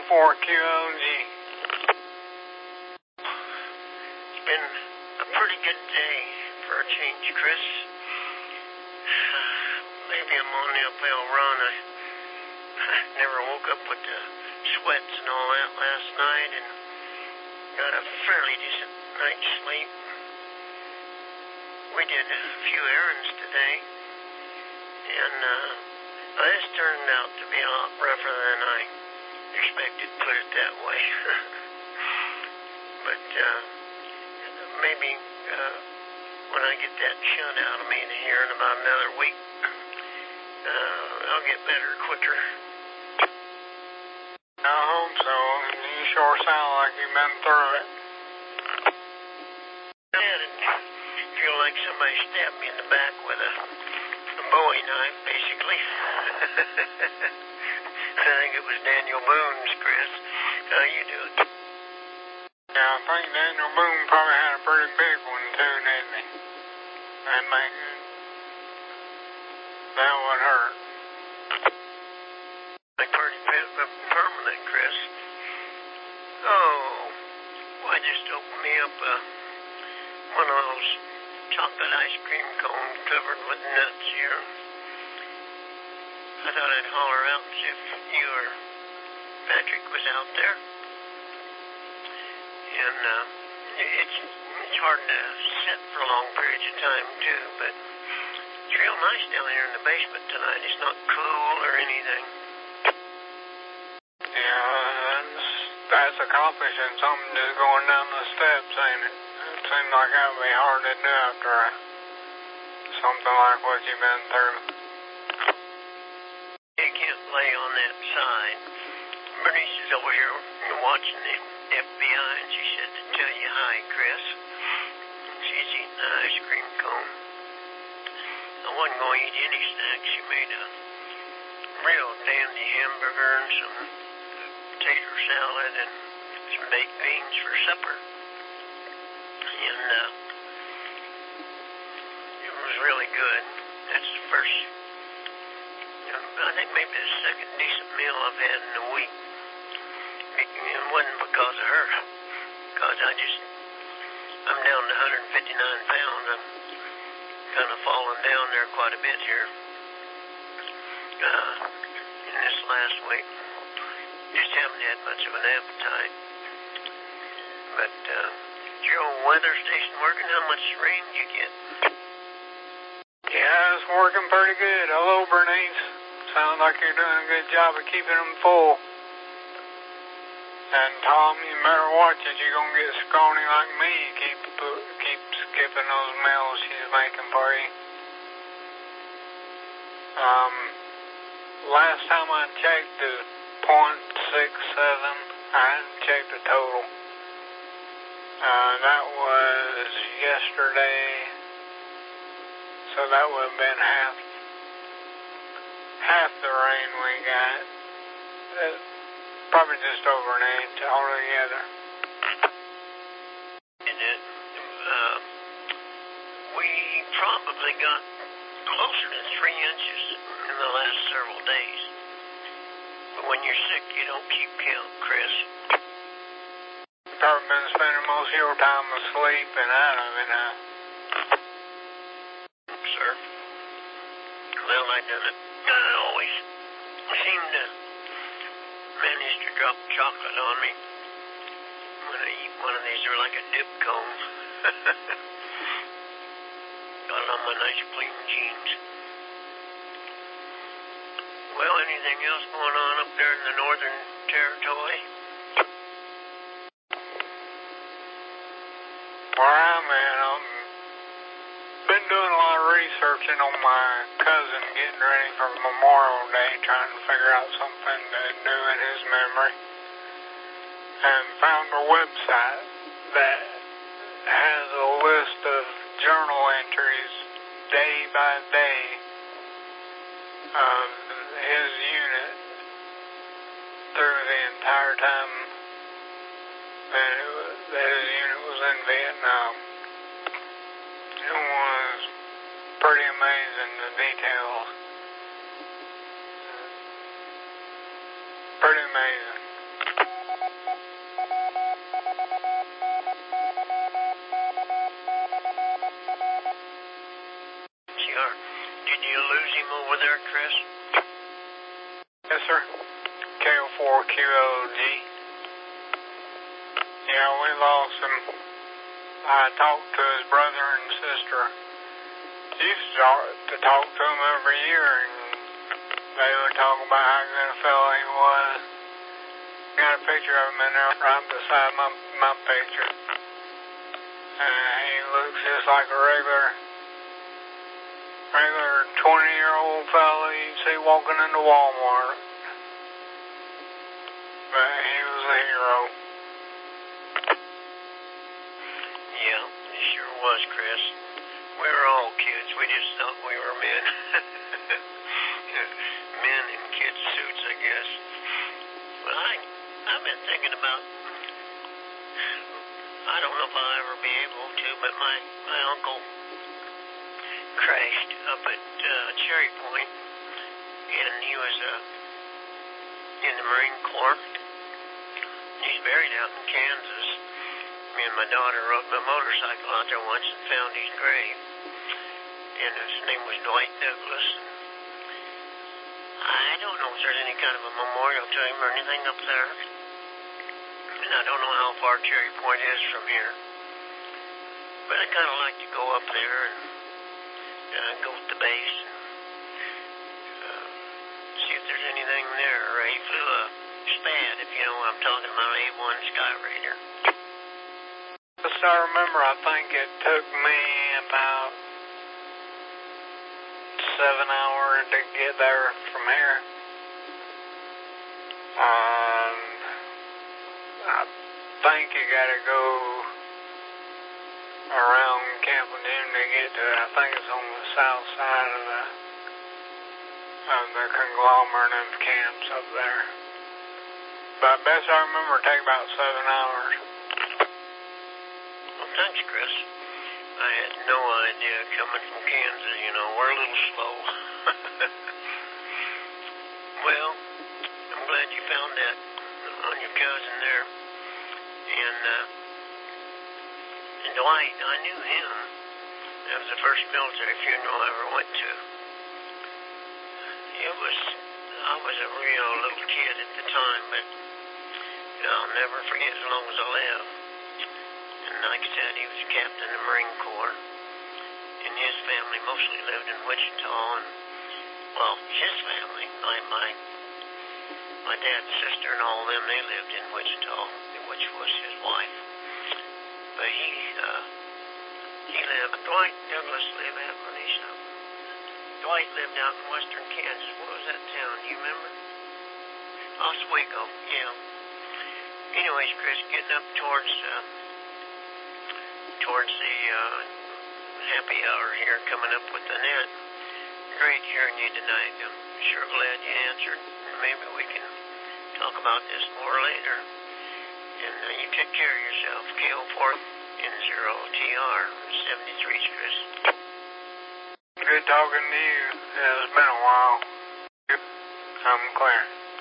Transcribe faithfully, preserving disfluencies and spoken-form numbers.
four Q O G. It's been a pretty good day for a change, Chris. Maybe I'm on the uphill run. I, I never woke up with the sweats and all that last night and got a fairly decent night's sleep. We did a few errands today, and uh, this turned out to be a lot rougher than I expected, put it that way. But uh, maybe uh, when I get that shunt out of me here in about another week, uh, I'll get better quicker. I hope so. You sure sound like you've been through it. Yeah, I feel like somebody stabbed me in the back with a, a Bowie knife, basically. I think it was Daniel Boone's, Chris. How you doing? Yeah, I think Daniel Boone probably had a pretty big one too, didn't he? That make it. That would hurt. Like pretty permanent, Chris. Oh, why just open me up uh, one of those chocolate ice cream cones covered with nuts here. I thought I'd holler out and see if you or Patrick was out there. And uh, it's it's hard to sit for long periods of time too, but it's real nice down here in the basement tonight. It's not cool or anything. Yeah, that's, that's accomplishing something just going down the steps, ain't it? It seems like that would be hard to do after a, something like what you've been through. You can't lay on that side. Bernice is over here watching the F B I, and she said to tell you hi, Chris. She's eating an ice cream cone. I wasn't going to eat any snacks. She made a real dandy hamburger and some tater salad and some baked beans for supper. And uh, it was really good. That's the first, you know, I think maybe the second decent meal I've had in a week. It, it wasn't because of her, because I just, I'm down to one hundred fifty-nine pounds. I'm kind of falling down there quite a bit here uh, in this last week. Just haven't had much of an appetite. But uh, is your old weather station working? How much rain did you get? Yeah, it's working pretty good. Hello, Bernice. Sounds like you're doing a good job of keeping them full. And Tom, you better watch it. You're going to get scrawny like me. Keep keep skipping those meals she's making for you. Um, last time I checked it was point six seven. I hadn't checked the total. Uh, that was yesterday. So that would have been half, half the rain we got. Uh, probably just over an inch altogether. And it, uh, we probably got closer to three inches in the last several days. But when you're sick, you don't keep count, Chris. You've probably been spending most of your time asleep and out of it, huh? Sir. Well, I done it. I always seem to manage to drop chocolate on me when I eat one of these. They're like a dip cone. Got it on my nice clean jeans. Well, anything else going on up there in the Northern Territory? Where I'm at, I've been doing a lot of researching on my cousin getting ready for Memorial Day, trying to figure out something to do in his memory. And found a website that has a list of journal entries day by day of his unit through the entire time that, it was, that his unit was in Vietnam. It was pretty amazing, the details. Pretty amazing. there, Chris? Yes, sir. K O four Q L G. Yeah, we lost him. I talked to his brother and sister. He used to talk, to talk to him every year, and they would talk about how good a fellow he was. Got a picture of him in there right beside my, my picture. And he looks just like a regular, regular twenty-year-old fellow you'd see walking into Walmart. But he was a hero. Yeah, he sure was, Chris. We were all kids. We just thought we were men. Men in kids' suits, I guess. But I, I've been thinking about, I don't know if I'll ever be able to, but my, my uncle crashed up at uh, Cherry Point, and he was uh, in the Marine Corps. He's buried out in Kansas. Me and my daughter rode my motorcycle out there once and found his grave. And his name was Dwight Douglas. I don't know if there's any kind of a memorial to him or anything up there. And I don't know how far Cherry Point is from here. But I kind of like to go up there and uh, go to the base and uh, see if there's anything there. He flew a Spad, if you know what I'm talking about, A one Sky Raider. As I remember, I think it took me about seven hours to get there from here. Um, I think you gotta go around Camp Lejeune to get to it. I think it's on the south side of the of the conglomerate of camps up there. But best I remember, it take about seven hours. Well, thanks, Chris. I had no idea coming from Kansas, you know, we're a little slow. Well, I'm glad you found that on your cousin there. And, uh, and Dwight, I knew him. That was the first military funeral I ever went to. It was, I was a real little kid at the time, but I'll never forget as long as I live. And like I said, he was a captain in the Marine Corps. And his family mostly lived in Wichita. And, well, his family, my, my, my dad's sister and all of them, they lived in Wichita, which was his wife. But he, uh, he lived, Dwight Douglas lived out, let me stop. Dwight lived out in western Kansas. What was that town? Do you remember? Oswego, yeah. Anyways, Chris, getting up towards, uh, towards the, uh, happy hour here, coming up with the net. Great hearing you tonight. I'm sure glad you answered. Maybe we can talk about this more later. And uh, you take care of yourself. K O four N zero T R seventy-three, Chris. Good talking to you. It's been a while. I'm clear.